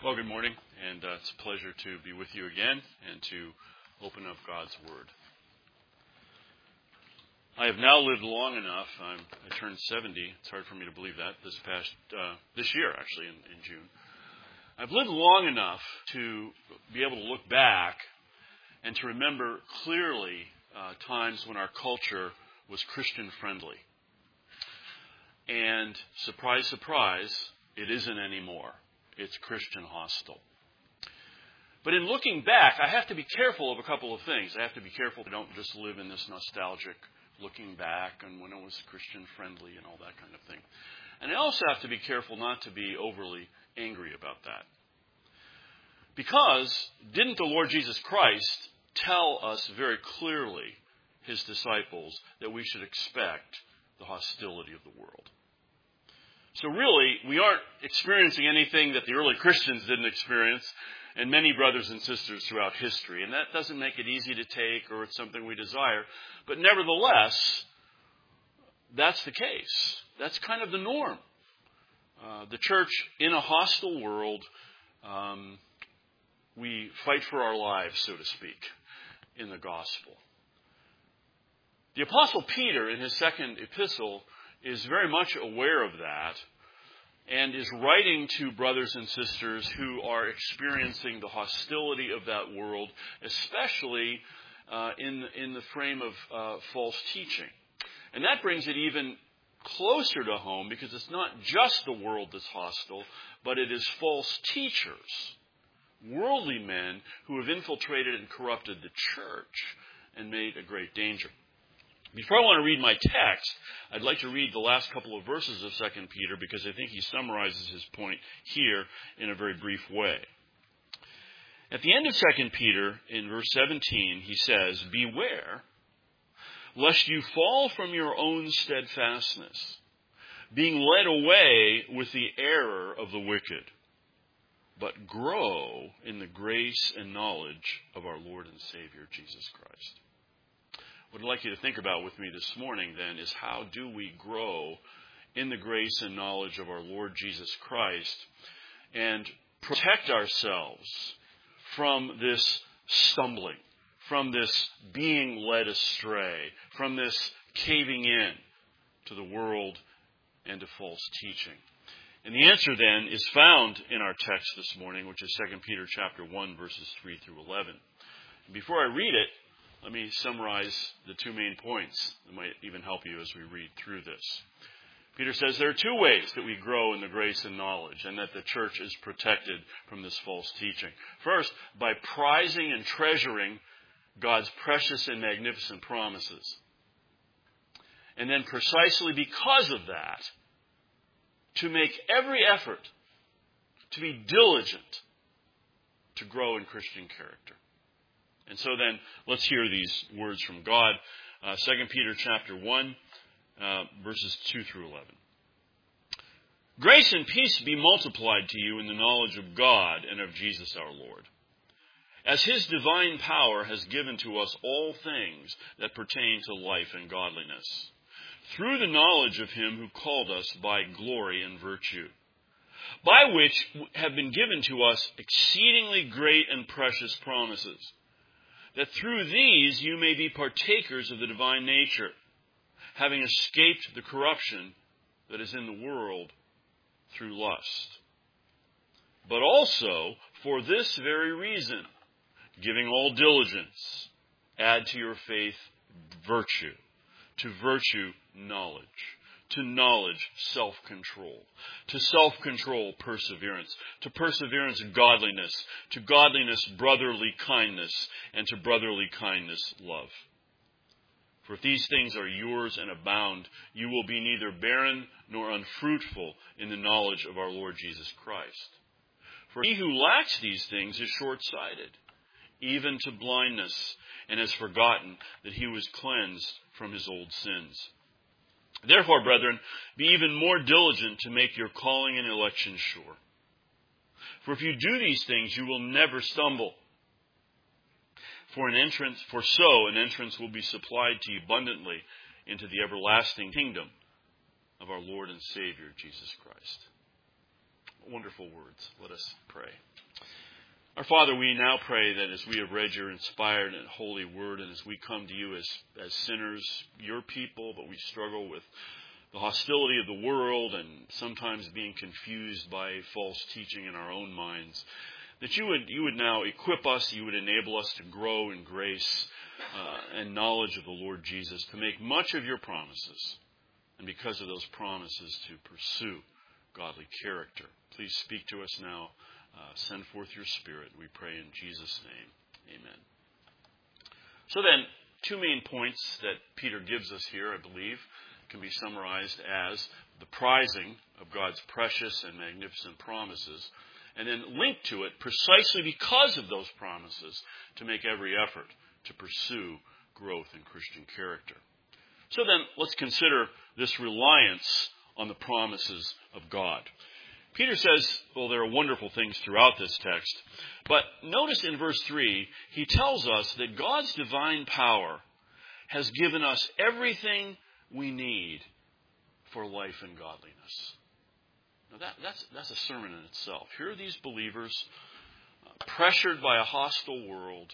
Well, good morning, and it's a pleasure to be with you again and to open up God's Word. I have now lived long enough. I turned 70. It's hard for me to believe that this year, actually, in June. I've lived long enough to be able to look back and to remember clearly times when our culture was Christian friendly. And surprise, surprise, it isn't anymore. It's Christian hostile. But in looking back, I have to be careful of a couple of things. I have to be careful I don't just live in this nostalgic looking back and when it was Christian friendly and all that kind of thing. And I also have to be careful not to be overly angry about that. Because didn't the Lord Jesus Christ tell us very clearly, his disciples, that we should expect the hostility of the world? So really, we aren't experiencing anything that the early Christians didn't experience, and many brothers and sisters throughout history. And that doesn't make it easy to take, or it's something we desire. But nevertheless, that's the case. That's kind of the norm. The church, in a hostile world, we fight for our lives, so to speak, in the gospel. The Apostle Peter, in his second epistle, is very much aware of that and is writing to brothers and sisters who are experiencing the hostility of that world, especially in the frame of false teaching. And that brings it even closer to home because it's not just the world that's hostile, but it is false teachers, worldly men who have infiltrated and corrupted the church and made a great danger. Before I want to read my text, I'd like to read the last couple of verses of 2 Peter because I think he summarizes his point here in a very brief way. At the end of 2 Peter, in verse 17, he says, "Beware, lest you fall from your own steadfastness, being led away with the error of the wicked, but grow in the grace and knowledge of our Lord and Savior, Jesus Christ." What I'd like you to think about with me this morning, then, is how do we grow in the grace and knowledge of our Lord Jesus Christ and protect ourselves from this stumbling, from this being led astray, from this caving in to the world and to false teaching. And the answer, then, is found in our text this morning, which is 2 Peter chapter 1, verses 3 through 11. And before I read it, let me summarize the two main points that might even help you as we read through this. Peter says there are two ways that we grow in the grace and knowledge and that the church is protected from this false teaching. First, by prizing and treasuring God's precious and magnificent promises. And then precisely because of that, to make every effort to be diligent to grow in Christian character. And so then, let's hear these words from God. 2 Peter chapter 1, verses 2 through 11. "Grace and peace be multiplied to you in the knowledge of God and of Jesus our Lord, as his divine power has given to us all things that pertain to life and godliness, through the knowledge of him who called us by glory and virtue, by which have been given to us exceedingly great and precious promises, that through these you may be partakers of the divine nature, having escaped the corruption that is in the world through lust. But also, for this very reason, giving all diligence, add to your faith virtue, to virtue knowledge, to knowledge self-control, to self-control perseverance, to perseverance godliness, to godliness brotherly kindness, and to brotherly kindness love. For if these things are yours and abound, you will be neither barren nor unfruitful in the knowledge of our Lord Jesus Christ. For he who lacks these things is short-sighted, even to blindness, and has forgotten that he was cleansed from his old sins. Therefore, brethren, be even more diligent to make your calling and election sure. For if you do these things, you will never stumble. For so an entrance will be supplied to you abundantly into the everlasting kingdom of our Lord and Savior, Jesus Christ. Wonderful words. Let us pray. Our Father, we now pray that as we have read your inspired and holy word, and as we come to you as sinners, your people, but we struggle with the hostility of the world and sometimes being confused by false teaching in our own minds, that you would now equip us, you would enable us to grow in grace and knowledge of the Lord Jesus, to make much of your promises, and because of those promises, to pursue godly character. Please speak to us now. Send forth your Spirit, we pray in Jesus' name. Amen. So then, two main points that Peter gives us here, I believe, can be summarized as the prizing of God's precious and magnificent promises, and then linked to it precisely because of those promises to make every effort to pursue growth in Christian character. So then, let's consider this reliance on the promises of God. Peter says, well, there are wonderful things throughout this text, but notice in verse 3, he tells us that God's divine power has given us everything we need for life and godliness. Now that's a sermon in itself. Here are these believers, pressured by a hostile world,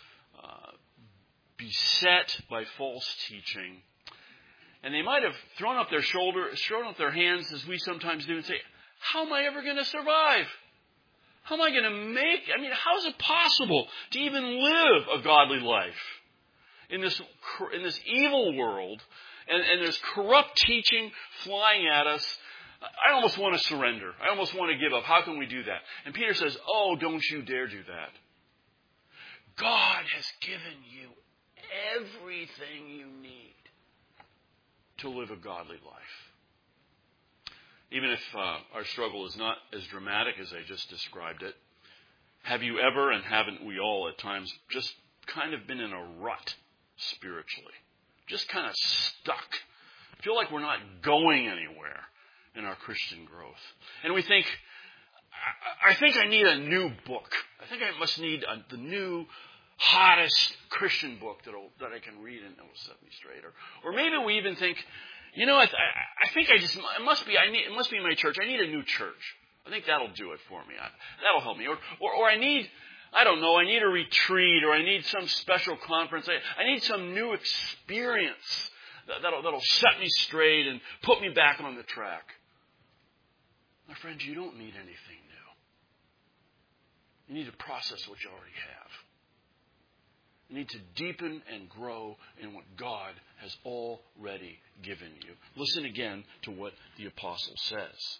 beset by false teaching, and they might have thrown up their shoulders, thrown up their hands, as we sometimes do, and say, how am I ever going to survive? How am I going to how is it possible to even live a godly life in this evil world, and there's corrupt teaching flying at us? I almost want to surrender. I almost want to give up. How can we do that? And Peter says, oh, don't you dare do that. God has given you everything you need to live a godly life. Even if our struggle is not as dramatic as I just described it, have you ever, and haven't we all at times, just kind of been in a rut spiritually? Just kind of stuck. Feel like we're not going anywhere in our Christian growth. And we think, I think I need a new book. I think I must need the new, hottest Christian book that I can read and it will set me straight. Or maybe we even think, I think it must be in my church. I need a new church. I think that'll do it for me. That'll help me. Or I need a retreat, or I need some special conference. I need some new experience that'll set me straight and put me back on the track. My friends, you don't need anything new. You need to process what you already have. You need to deepen and grow in what God has already given you. Listen again to what the apostle says.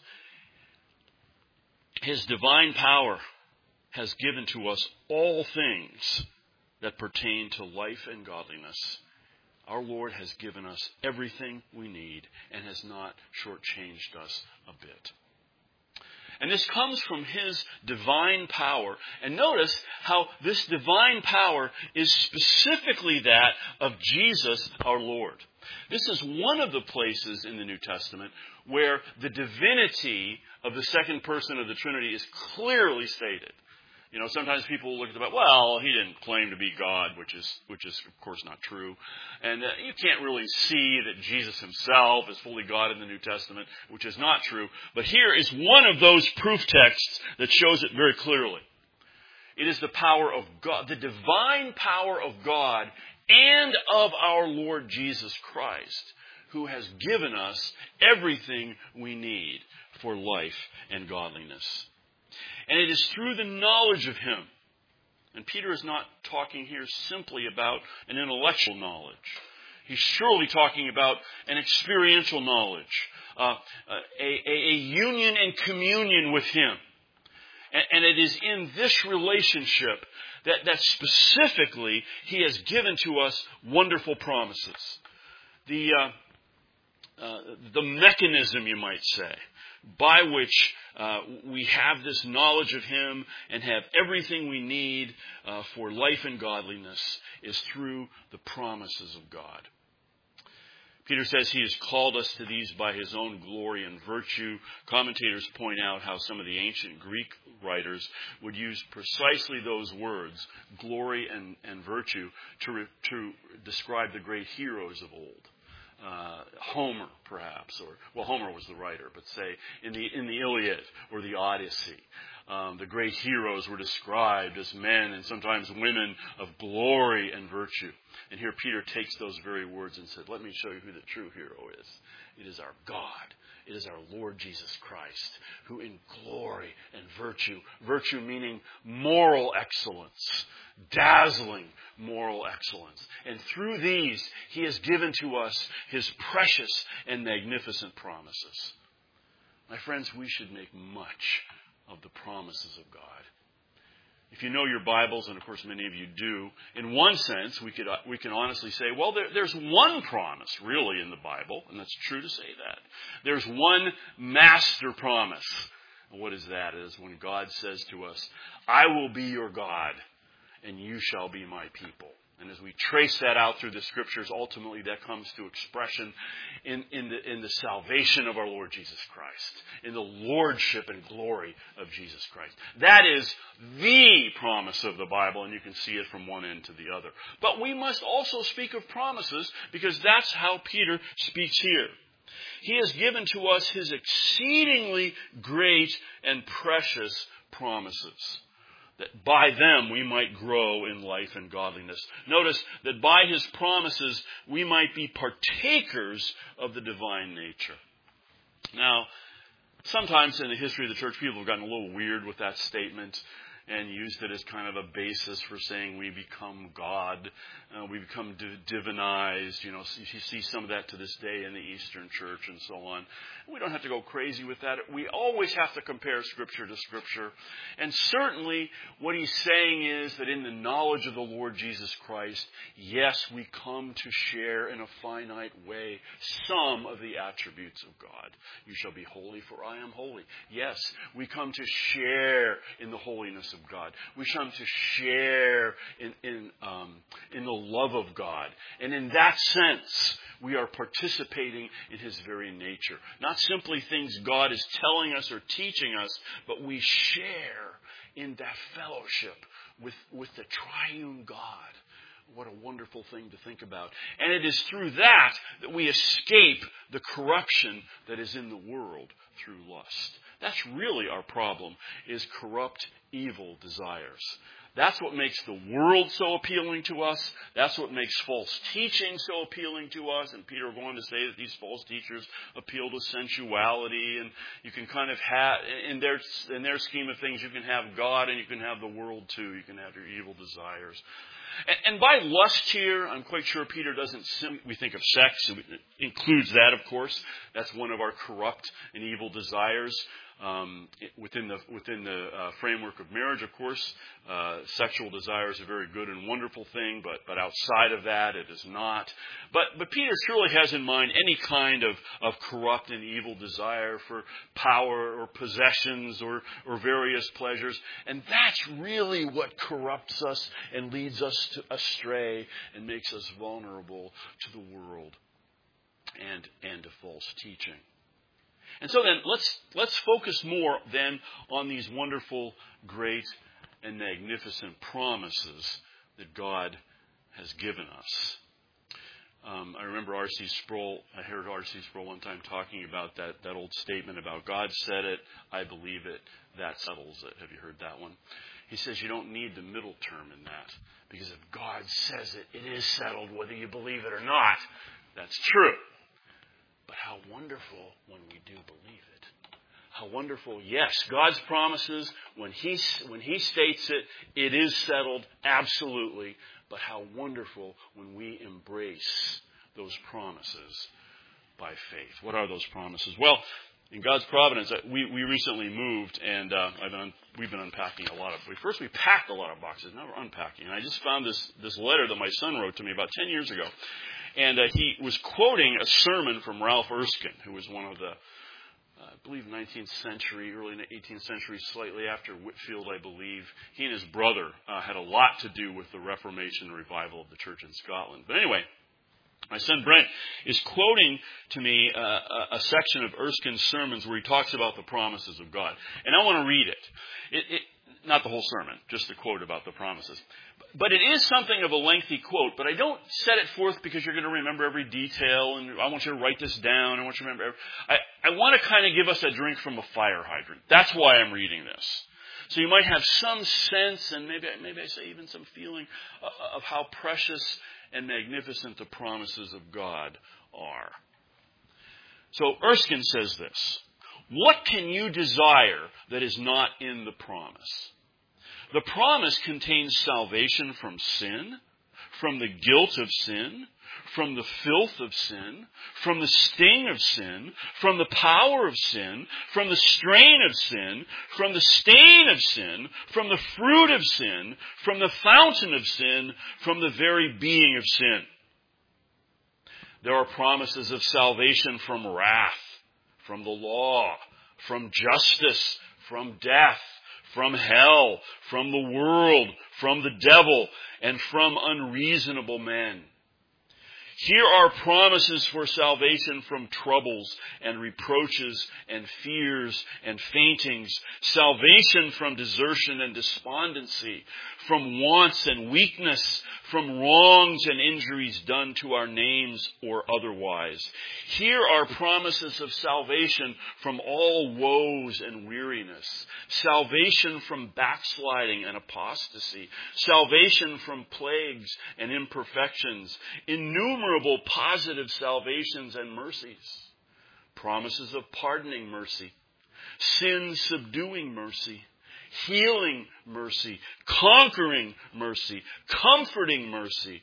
His divine power has given to us all things that pertain to life and godliness. Our Lord has given us everything we need and has not shortchanged us a bit. And this comes from His divine power. And notice how this divine power is specifically that of Jesus our Lord. This is one of the places in the New Testament where the divinity of the second person of the Trinity is clearly stated. Sometimes people look at the Bible, well, He didn't claim to be God, which is of course not true. And you can't really see that Jesus Himself is fully God in the New Testament, which is not true. But here is one of those proof texts that shows it very clearly. It is the power of God, the divine power of God and of our Lord Jesus Christ, who has given us everything we need for life and godliness. And it is through the knowledge of Him. And Peter is not talking here simply about an intellectual knowledge. He's surely talking about an experiential knowledge, a union and communion with Him. And it is in this relationship that specifically He has given to us wonderful promises. The mechanism, you might say, by which we have this knowledge of Him and have everything we need for life and godliness is through the promises of God. Peter says He has called us to these by His own glory and virtue. Commentators point out how some of the ancient Greek writers would use precisely those words, glory and virtue, to describe the great heroes of old. Homer, perhaps, Homer was the writer, but say in the Iliad or the Odyssey, The great heroes were described as men and sometimes women of glory and virtue. And here Peter takes those very words and said, let me show you who the true hero is. It is our God. It is our Lord Jesus Christ, who in glory and virtue meaning moral excellence, dazzling moral excellence. And through these, He has given to us His precious and magnificent promises. My friends, we should make much of the promises of God. If you know your Bibles, and of course many of you do, in one sense we can honestly say, well, there's one promise really in the Bible, and that's true to say that. There's one master promise. And what is that? It is when God says to us, I will be your God, and you shall be my people. And as we trace that out through the Scriptures, ultimately that comes to expression in the salvation of our Lord Jesus Christ, in the lordship and glory of Jesus Christ. That is the promise of the Bible, and you can see it from one end to the other. But we must also speak of promises, because that's how Peter speaks here. He has given to us His exceedingly great and precious promises, that by them we might grow in life and godliness. Notice that by His promises we might be partakers of the divine nature. Now, sometimes in the history of the church, people have gotten a little weird with that statement and used it as kind of a basis for saying we become God, we become divinized. You see some of that to this day in the Eastern Church and so on. We don't have to go crazy with that. We always have to compare Scripture to Scripture. And certainly what he's saying is that in the knowledge of the Lord Jesus Christ, yes, we come to share in a finite way some of the attributes of God. You shall be holy, for I am holy. Yes, we come to share in the holiness of God. We come to share in the love of God. And in that sense, we are participating in His very nature. Not simply things God is telling us or teaching us, but we share in that fellowship with the triune God. What a wonderful thing to think about. And it is through that we escape the corruption that is in the world through lust. That's really our problem, is corrupt, evil desires. That's what makes the world so appealing to us. That's what makes false teaching so appealing to us. And Peter will go on to say that these false teachers appeal to sensuality. And you can kind of have, in their scheme of things, you can have God and you can have the world too. You can have your evil desires. And by lust here, I'm quite sure Peter doesn't we think of sex. It includes that, of course. That's one of our corrupt and evil desires. Within the framework of marriage, of course, sexual desire is a very good and wonderful thing, but outside of that, it is not. But Peter surely has in mind any kind of corrupt and evil desire for power or possessions or various pleasures. And that's really what corrupts us and leads us astray and makes us vulnerable to the world and to false teaching. And so then, let's focus more then on these wonderful, great, and magnificent promises that God has given us. I remember R.C. Sproul. I heard R.C. Sproul one time talking about that old statement about God said it, I believe it, that settles it. Have you heard that one? He says you don't need the middle term in that, because if God says it, it is settled whether you believe it or not. That's true. But how wonderful when we do believe it. How wonderful, yes, God's promises, when He states it, it is settled, absolutely. But how wonderful when we embrace those promises by faith. What are those promises? Well, in God's providence, we recently moved, and we've been unpacking a lot of. First, we packed a lot of boxes. Now we're unpacking. And I just found this letter that my son wrote to me about 10 years ago. And he was quoting a sermon from Ralph Erskine, who was one of the, I believe, 19th century, early 18th century, slightly after Whitefield, I believe. He and his brother had a lot to do with the Reformation revival of the church in Scotland. But anyway, my son Brent is quoting to me a section of Erskine's sermons where he talks about the promises of God. And I want to read it. Not the whole sermon, just the quote about the promises. But it is something of a lengthy quote, but I don't set it forth because you're going to remember every detail, and I want you to write this down. I want you to remember. I want to kind of give us a drink from a fire hydrant. That's why I'm reading this. So you might have some sense, and maybe I say even some feeling, of how precious and magnificent the promises of God are. So Erskine says this: what can you desire that is not in the promise? The promise contains salvation from sin, from the guilt of sin, from the filth of sin, from the sting of sin, from the power of sin, from the strain of sin, from the stain of sin, from the fruit of sin, from the fountain of sin, from the very being of sin. There are promises of salvation from wrath, from the law, from justice, from death, from hell, from the world, from the devil, and from unreasonable men. Here are promises for salvation from troubles and reproaches and fears and faintings, salvation from desertion and despondency, from wants and weakness, from wrongs and injuries done to our names or otherwise. Here are promises of salvation from all woes and weariness, salvation from backsliding and apostasy, salvation from plagues and imperfections, innumerable positive salvations and mercies, promises of pardoning mercy, sin-subduing mercy, healing mercy, conquering mercy, comforting mercy,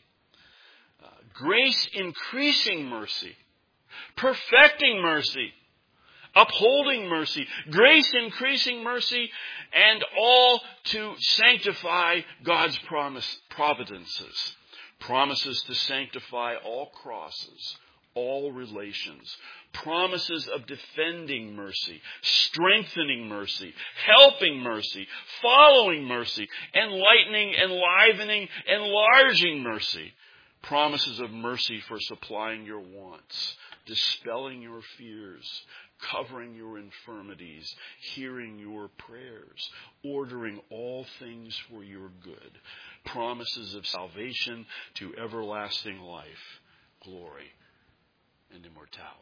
grace-increasing mercy, perfecting mercy, upholding mercy, grace-increasing mercy, and all to sanctify God's providences. Promises to sanctify all crosses, all relations. Promises of defending mercy, strengthening mercy, helping mercy, following mercy, enlightening, enlivening, enlarging mercy. Promises of mercy for supplying your wants, dispelling your fears, covering your infirmities, hearing your prayers, ordering all things for your good. Promises of salvation to everlasting life, glory, and immortality.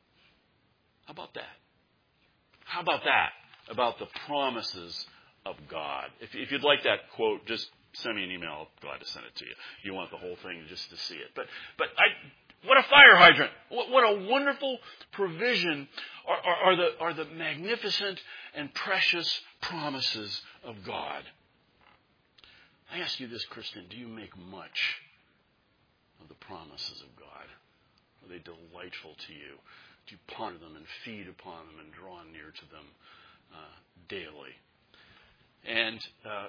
How about that? How about that? About the promises of God. If you'd like that quote, just send me an email. I'll be glad to send it to you. You want the whole thing just to see it. But what a fire hydrant! What a wonderful provision are the magnificent and precious promises of God. I ask you this, Christian, do you make much of the promises of God? Are they delightful to you? Do you ponder them and feed upon them and draw near to them daily? And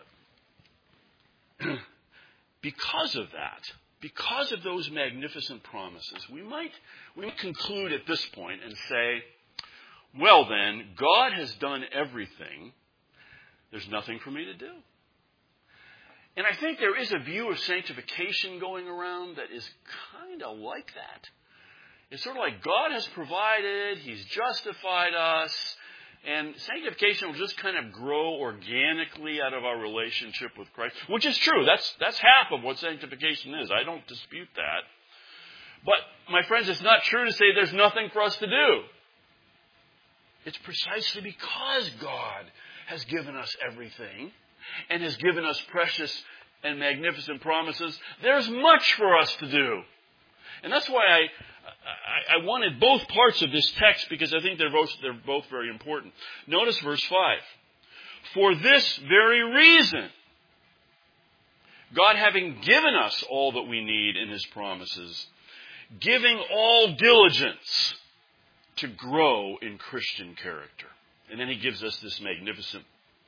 because of that, because of those magnificent promises, we might conclude at this point and say, well then, God has done everything. There's nothing for me to do. And I think there is a view of sanctification going around that is kind of like that. It's sort of like God has provided, He's justified us, and sanctification will just kind of grow organically out of our relationship with Christ, which is true. That's half of what sanctification is. I don't dispute that. But, my friends, it's not true to say there's nothing for us to do. It's precisely because God has given us everything and has given us precious and magnificent promises, there's much for us to do. And that's why I wanted both parts of this text, because I think they're both very important. Notice verse 5. For this very reason, God having given us all that we need in His promises, giving all diligence to grow in Christian character. And then He gives us this magnificent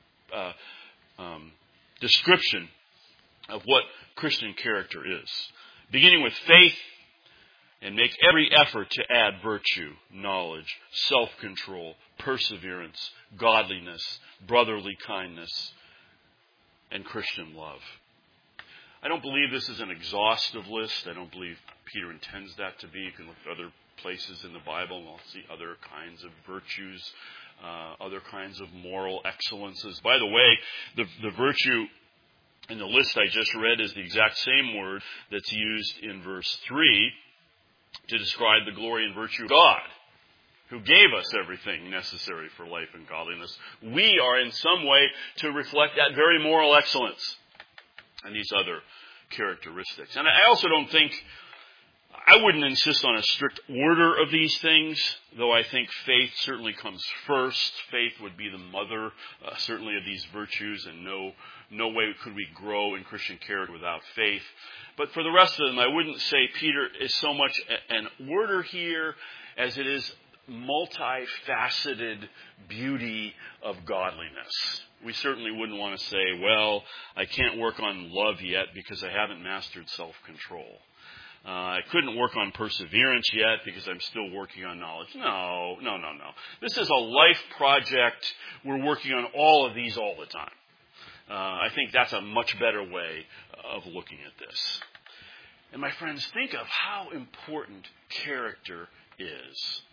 description of what Christian character is. Beginning with faith, and make every effort to add virtue, knowledge, self-control, perseverance, godliness, brotherly kindness, and Christian love. I don't believe this is an exhaustive list. I don't believe Peter intends that to be. You can look at other places in the Bible and we'll see other kinds of virtues, other kinds of moral excellences. By the way, the virtue in the list I just read is the exact same word that's used in verse 3 to describe the glory and virtue of God. who gave us everything necessary for life and godliness, we are in some way to reflect that very moral excellence and these other characteristics. And I also don't think, I wouldn't insist on a strict order of these things, though I think faith certainly comes first. Faith would be the mother, certainly, of these virtues, and no way could we grow in Christian character without faith. But for the rest of them, I wouldn't say Peter is so much an order here as it is multifaceted beauty of godliness. We certainly wouldn't want to say, well, I can't work on love yet because I haven't mastered self-control. I couldn't work on perseverance yet because I'm still working on knowledge. No. This is a life project. We're working on all of these all the time. I think that's a much better way of looking at this. And my friends, think of how important character is.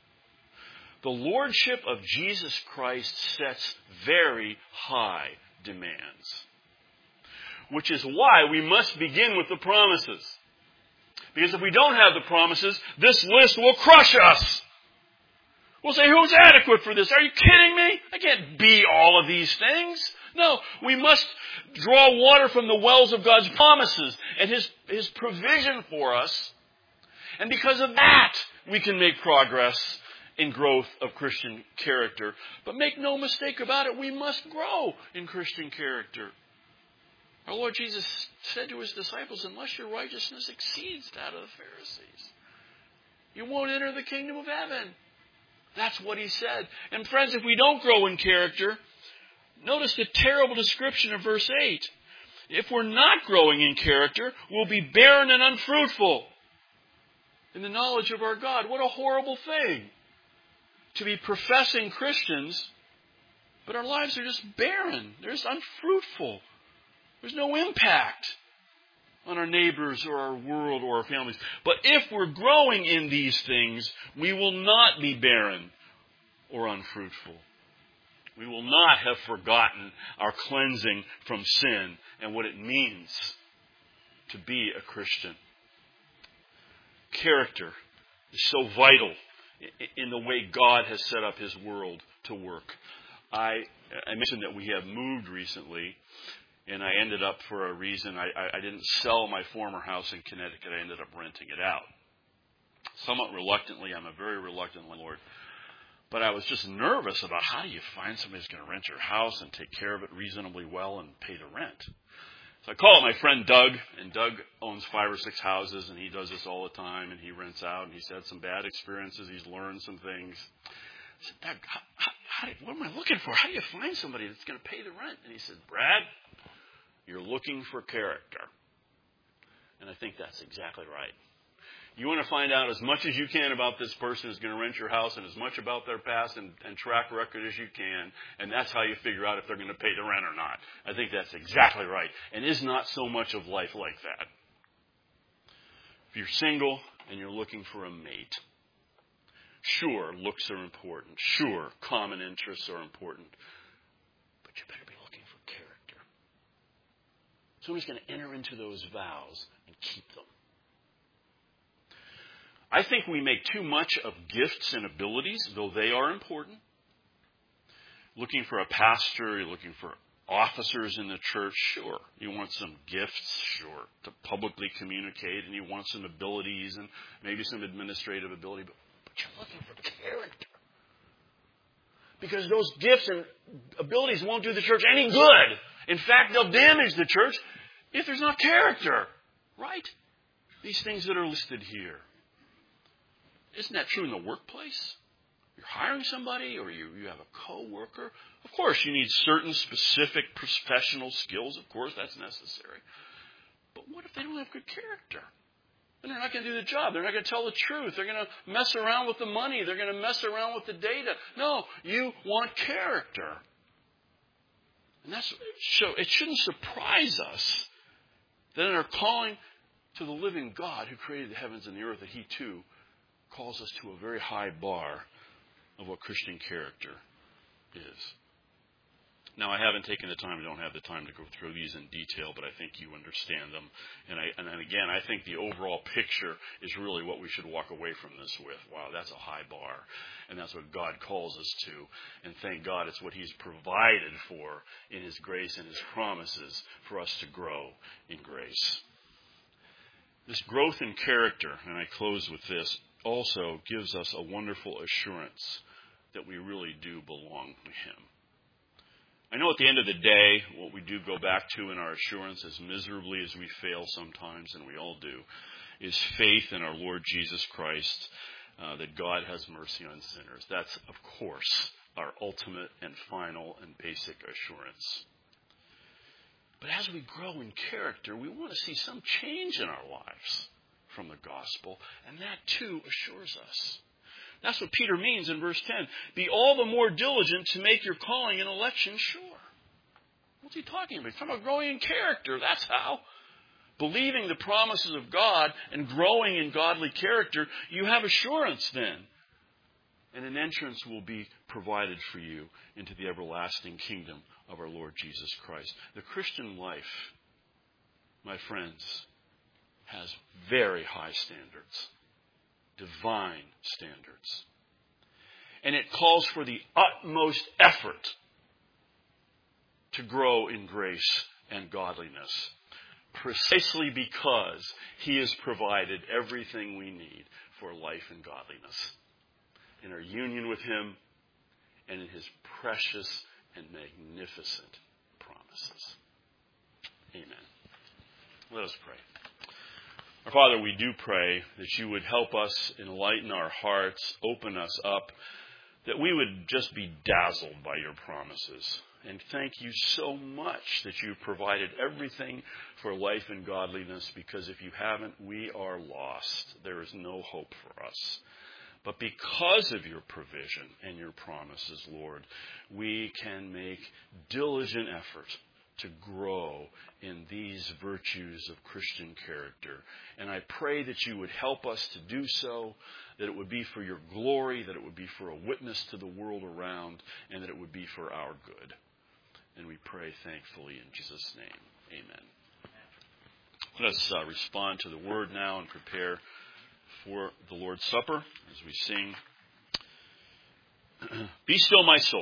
The lordship of Jesus Christ sets very high demands, which is why we must begin with the promises. Because if we don't have the promises, this list will crush us. We'll say, who's adequate for this? Are you kidding me? I can't be all of these things. No, we must draw water from the wells of God's promises and His provision for us. And because of that, we can make progress in growth of Christian character. But make no mistake about it, we must grow in Christian character. Our Lord Jesus said to His disciples, unless your righteousness exceeds that of the Pharisees, you won't enter the kingdom of heaven. That's what He said. And friends, if we don't grow in character, notice the terrible description of verse 8. If we're not growing in character, we'll be barren and unfruitful in the knowledge of our God. What a horrible thing to be professing Christians, but our lives are just barren. They're just unfruitful. There's no impact on our neighbors or our world or our families. But if we're growing in these things, we will not be barren or unfruitful. We will not have forgotten our cleansing from sin and what it means to be a Christian. Character is so vital in the way God has set up His world to work. I mentioned that we have moved recently, and I ended up, for a reason, I didn't sell my former house in Connecticut. I ended up renting it out. Somewhat reluctantly. I'm a very reluctant landlord. But I was just nervous about how do you find somebody who's going to rent your house and take care of it reasonably well and pay the rent. So I called my friend Doug, and Doug owns 5 or 6 houses, and he does this all the time, and he rents out, and he's had some bad experiences. He's learned some things. I said, Doug, what am I looking for? How do you find somebody that's going to pay the rent? And he said, Brad, you're looking for character. And I think that's exactly right. You want to find out as much as you can about this person who's going to rent your house and as much about their past and track record as you can. And that's how you figure out if they're going to pay the rent or not. I think that's exactly right. And is not so much of life like that. If you're single and you're looking for a mate, sure, looks are important. Sure, common interests are important. But you better be looking for character. Somebody's going to enter into those vows and keep them. I think we make too much of gifts and abilities, though they are important. Looking for a pastor, you're looking for officers in the church, sure. You want some gifts, sure, to publicly communicate, and you want some abilities and maybe some administrative ability, but you're looking for character. Because those gifts and abilities won't do the church any good. In fact, they'll damage the church if there's not character, right? These things that are listed here. Isn't that true in the workplace? You're hiring somebody or you have a co-worker. Of course, you need certain specific professional skills. Of course, that's necessary. But what if they don't have good character? Then they're not going to do the job. They're not going to tell the truth. They're going to mess around with the money. They're going to mess around with the data. No, you want character. And so it shouldn't surprise us that in our calling to the living God who created the heavens and the earth, that He too calls us to a very high bar of what Christian character is. Now, I haven't taken the time, I don't have the time to go through these in detail, but I think you understand them. And again, I think the overall picture is really what we should walk away from this with. Wow, that's a high bar. And that's what God calls us to. And thank God it's what He's provided for in His grace and His promises for us to grow in grace. This growth in character, and I close with this, also gives us a wonderful assurance that we really do belong to Him. I know at the end of the day, what we do go back to in our assurance, as miserably as we fail sometimes, and we all do, is faith in our Lord Jesus Christ, that God has mercy on sinners. That's, of course, our ultimate and final and basic assurance. But as we grow in character, we want to see some change in our lives from the gospel, and that too assures us. That's what Peter means in verse 10. Be all the more diligent to make your calling and election sure. What's he talking about? He's talking about growing in character. That's how. Believing the promises of God and growing in godly character, you have assurance then. And an entrance will be provided for you into the everlasting kingdom of our Lord Jesus Christ. The Christian life, my friends, has very high standards. Divine standards. And it calls for the utmost effort to grow in grace and godliness, precisely because He has provided everything we need for life and godliness in our union with Him and in His precious and magnificent promises. Amen. Let us pray. Our Father, we do pray that You would help us, enlighten our hearts, open us up, that we would just be dazzled by Your promises. And thank You so much that You've provided everything for life and godliness, because if You haven't, we are lost. There is no hope for us. But because of Your provision and Your promises, Lord, we can make diligent effort to grow in these virtues of Christian character. And I pray that You would help us to do so, that it would be for Your glory, that it would be for a witness to the world around, and that it would be for our good. And we pray thankfully in Jesus' name. Amen. Let us respond to the word now and prepare for the Lord's Supper as we sing, Be Still My Soul.